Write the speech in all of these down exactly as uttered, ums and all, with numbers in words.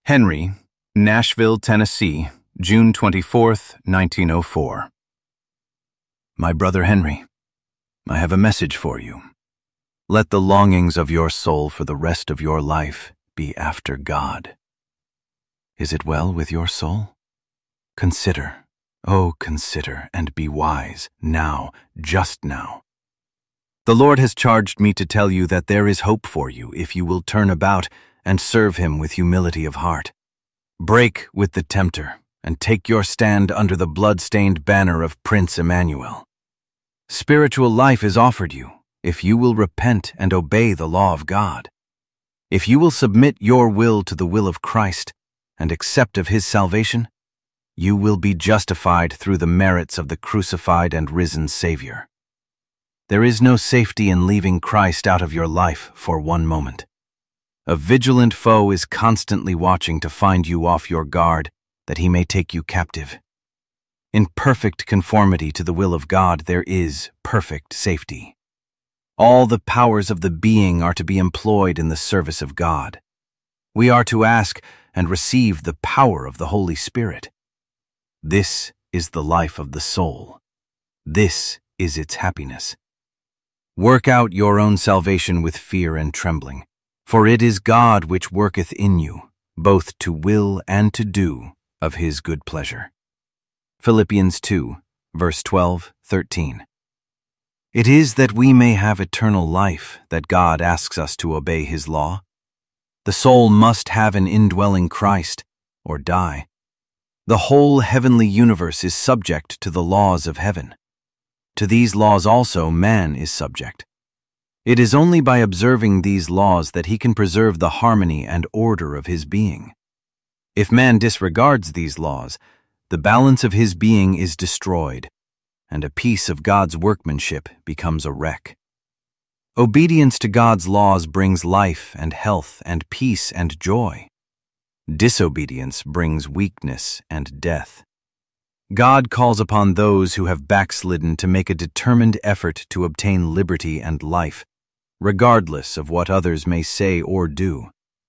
Henry, Nashville, Tennessee, June twenty-fourth, nineteen oh four. My brother Henry, I have a message for you. Let the longings of your soul for the rest of your life be after God. Is it well with your soul? Consider, oh, consider and be wise, now, just now. The Lord has charged me to tell you that there is hope for you if you will turn about and serve Him with humility of heart. Break with the tempter and take your stand under the blood-stained banner of Prince Emmanuel. Spiritual life is offered you if you will repent and obey the law of God. If you will submit your will to the will of Christ and accept of His salvation, you will be justified through the merits of the crucified and risen Savior. There is no safety in leaving Christ out of your life for one moment. A vigilant foe is constantly watching to find you off your guard, that he may take you captive. In perfect conformity to the will of God, there is perfect safety. All the powers of the being are to be employed in the service of God. We are to ask and receive the power of the Holy Spirit. This is the life of the soul. This is its happiness. Work out your own salvation with fear and trembling, for it is God which worketh in you, both to will and to do of His good pleasure. Philippians two, verse twelve, thirteen. It is that we may have eternal life that God asks us to obey His law. The soul must have an indwelling Christ, or die. The whole heavenly universe is subject to the laws of heaven. To these laws also man is subject. It is only by observing these laws that he can preserve the harmony and order of his being. If man disregards these laws, the balance of his being is destroyed, and a piece of God's workmanship becomes a wreck. Obedience to God's laws brings life and health and peace and joy. Disobedience brings weakness and death. God calls upon those who have backslidden to make a determined effort to obtain liberty and life, regardless of what others may say or do.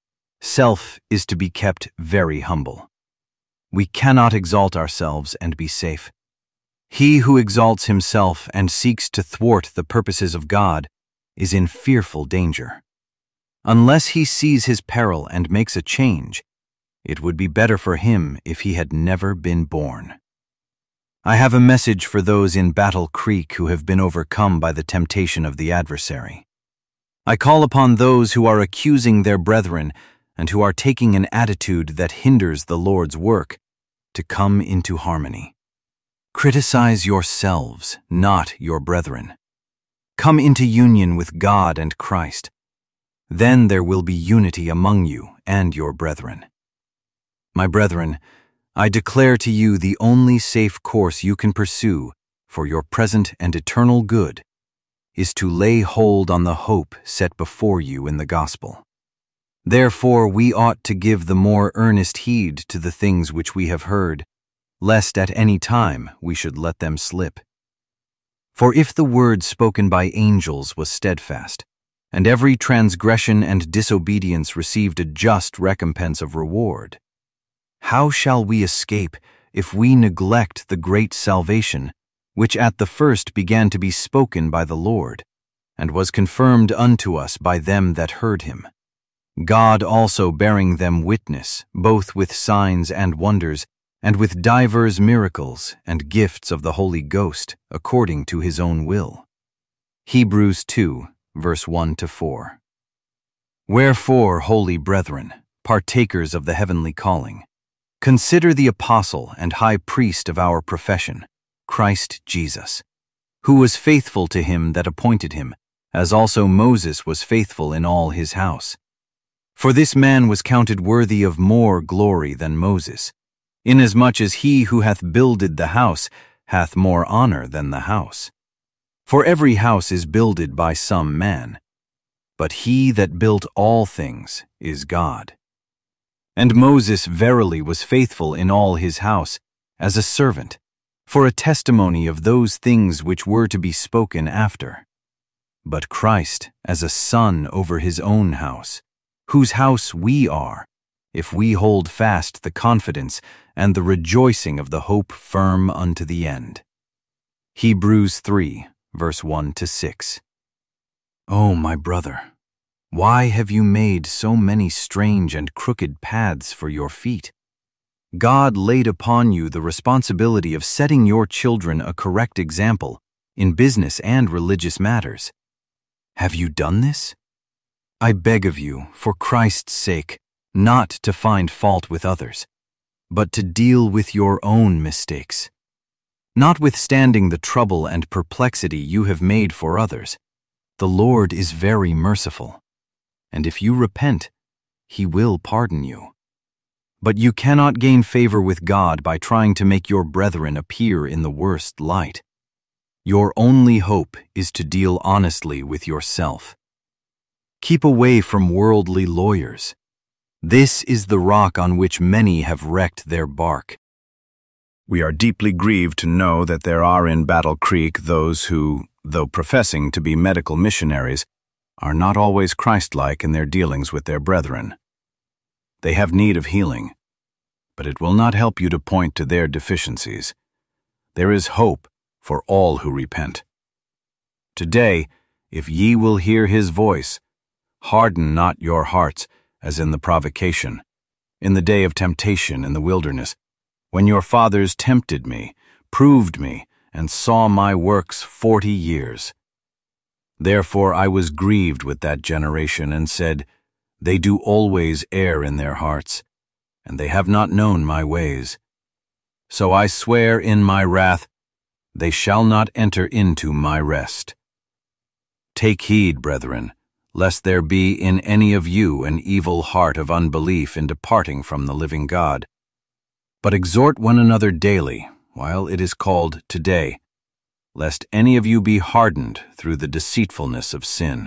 Self is to be kept very humble. We cannot exalt ourselves and be safe. He who exalts himself and seeks to thwart the purposes of God is in fearful danger. Unless he sees his peril and makes a change, it would be better for him if he had never been born. I have a message for those in Battle Creek who have been overcome by the temptation of the adversary. I call upon those who are accusing their brethren and who are taking an attitude that hinders the Lord's work to come into harmony. Criticize yourselves, not your brethren. Come into union with God and Christ. Then there will be unity among you and your brethren. My brethren, I declare to you the only safe course you can pursue for your present and eternal good is to lay hold on the hope set before you in the gospel. Therefore we ought to give the more earnest heed to the things which we have heard, lest at any time we should let them slip. For if the word spoken by angels was steadfast, and every transgression and disobedience received a just recompense of reward, how shall we escape if we neglect the great salvation, which at the first began to be spoken by the Lord, and was confirmed unto us by them that heard him? God also bearing them witness, both with signs and wonders, and with divers miracles and gifts of the Holy Ghost, according to his own will. Hebrews two, verse one to four. Wherefore, holy brethren, partakers of the heavenly calling, consider the apostle and high priest of our profession, Christ Jesus, who was faithful to him that appointed him, as also Moses was faithful in all his house. For this man was counted worthy of more glory than Moses, inasmuch as he who hath builded the house hath more honor than the house. For every house is builded by some man, but he that built all things is God. And Moses verily was faithful in all his house, as a servant, for a testimony of those things which were to be spoken after. But Christ as a son over his own house, whose house we are, if we hold fast the confidence and the rejoicing of the hope firm unto the end. Hebrews three, verse one to six. O my brother, why have you made so many strange and crooked paths for your feet? God laid upon you the responsibility of setting your children a correct example in business and religious matters. Have you done this? I beg of you, for Christ's sake, not to find fault with others, but to deal with your own mistakes. Notwithstanding the trouble and perplexity you have made for others, the Lord is very merciful, and if you repent, He will pardon you. But you cannot gain favor with God by trying to make your brethren appear in the worst light. Your only hope is to deal honestly with yourself. Keep away from worldly lawyers. This is the rock on which many have wrecked their bark. We are deeply grieved to know that there are in Battle Creek those who, though professing to be medical missionaries, are not always Christ-like in their dealings with their brethren. They have need of healing, but it will not help you to point to their deficiencies. There is hope for all who repent. Today, if ye will hear His voice, harden not your hearts as in the provocation, in the day of temptation in the wilderness, when your fathers tempted me, proved me, and saw my works forty years. Therefore I was grieved with that generation and said, They do always err in their hearts, and they have not known my ways. So I swear in my wrath, they shall not enter into my rest. Take heed, brethren, lest there be in any of you an evil heart of unbelief in departing from the living God. But exhort one another daily, while it is called today, lest any of you be hardened through the deceitfulness of sin.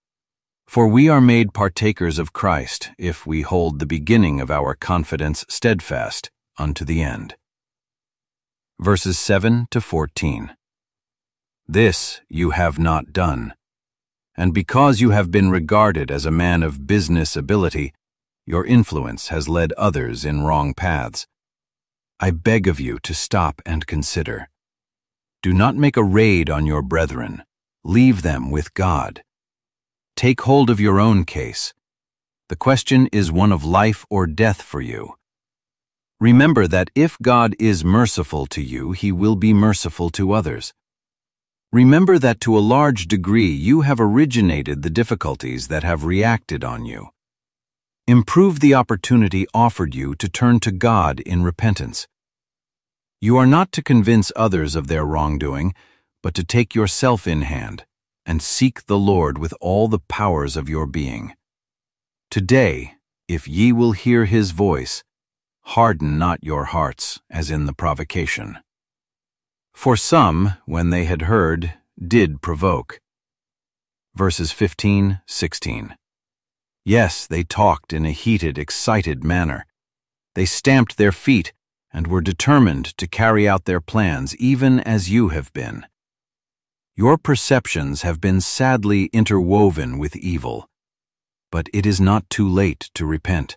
For we are made partakers of Christ, if we hold the beginning of our confidence steadfast unto the end. Verses seven to fourteen. This you have not done, and because you have been regarded as a man of business ability, your influence has led others in wrong paths. I beg of you to stop and consider. Do not make a raid on your brethren. Leave them with God. Take hold of your own case. The question is one of life or death for you. Remember that if God is merciful to you, He will be merciful to others. Remember that to a large degree you have originated the difficulties that have reacted on you. Improve the opportunity offered you to turn to God in repentance. You are not to convince others of their wrongdoing, but to take yourself in hand and seek the Lord with all the powers of your being. Today, if ye will hear His voice, harden not your hearts as in the provocation. For some, when they had heard, did provoke. Verses fifteen, sixteen. Yes, they talked in a heated, excited manner. They stamped their feet and were determined to carry out their plans, even as you have been. Your perceptions have been sadly interwoven with evil, but it is not too late to repent.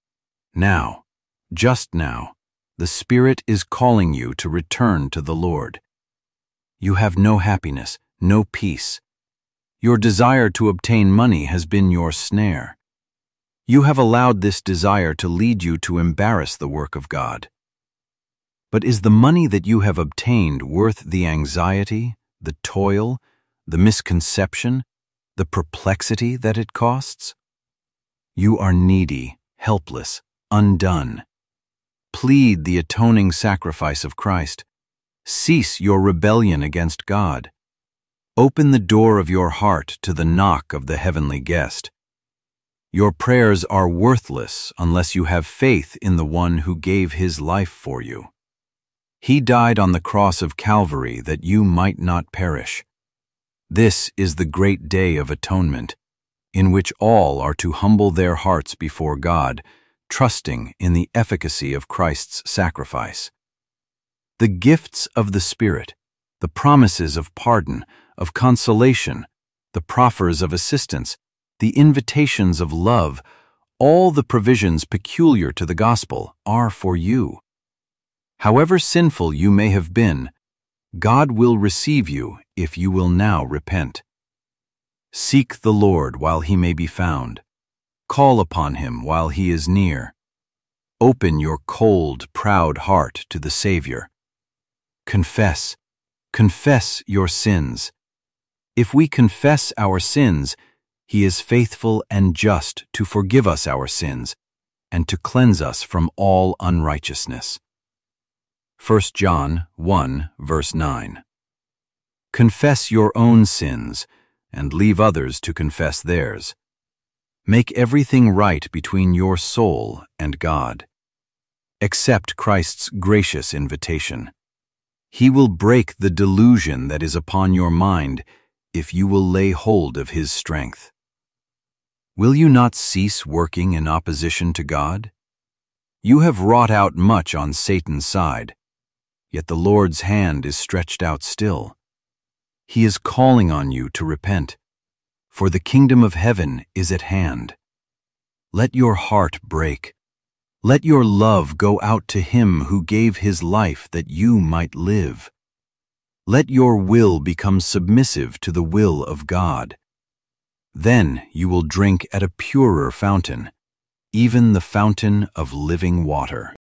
Now, just now, the Spirit is calling you to return to the Lord. You have no happiness, no peace. Your desire to obtain money has been your snare. You have allowed this desire to lead you to embarrass the work of God. But is the money that you have obtained worth the anxiety, the toil, the misconception, the perplexity that it costs? You are needy, helpless, undone. Plead the atoning sacrifice of Christ. Cease your rebellion against God. Open the door of your heart to the knock of the heavenly guest. Your prayers are worthless unless you have faith in the one who gave His life for you. He died on the cross of Calvary that you might not perish. This is the great day of atonement, in which all are to humble their hearts before God, trusting in the efficacy of Christ's sacrifice. The gifts of the Spirit, the promises of pardon, of consolation, the proffers of assistance, the invitations of love, All the provisions peculiar to the gospel are for you. However sinful you may have been, God will receive you if you will now repent. Seek the Lord while he may be found. Call upon him while he is near. Open your cold, proud heart to the Savior. Confess, confess your sins. If we confess our sins, he is faithful and just to forgive us our sins and to cleanse us from all unrighteousness. First John one, verse nine. Confess your own sins and leave others to confess theirs. Make everything right between your soul and God. Accept Christ's gracious invitation. He will break the delusion that is upon your mind if you will lay hold of his strength. Will you not cease working in opposition to God? You have wrought out much on Satan's side, yet the Lord's hand is stretched out still. He is calling on you to repent, for the kingdom of heaven is at hand. Let your heart break. Let your love go out to him who gave his life that you might live. Let your will become submissive to the will of God. Then you will drink at a purer fountain, even the fountain of living water.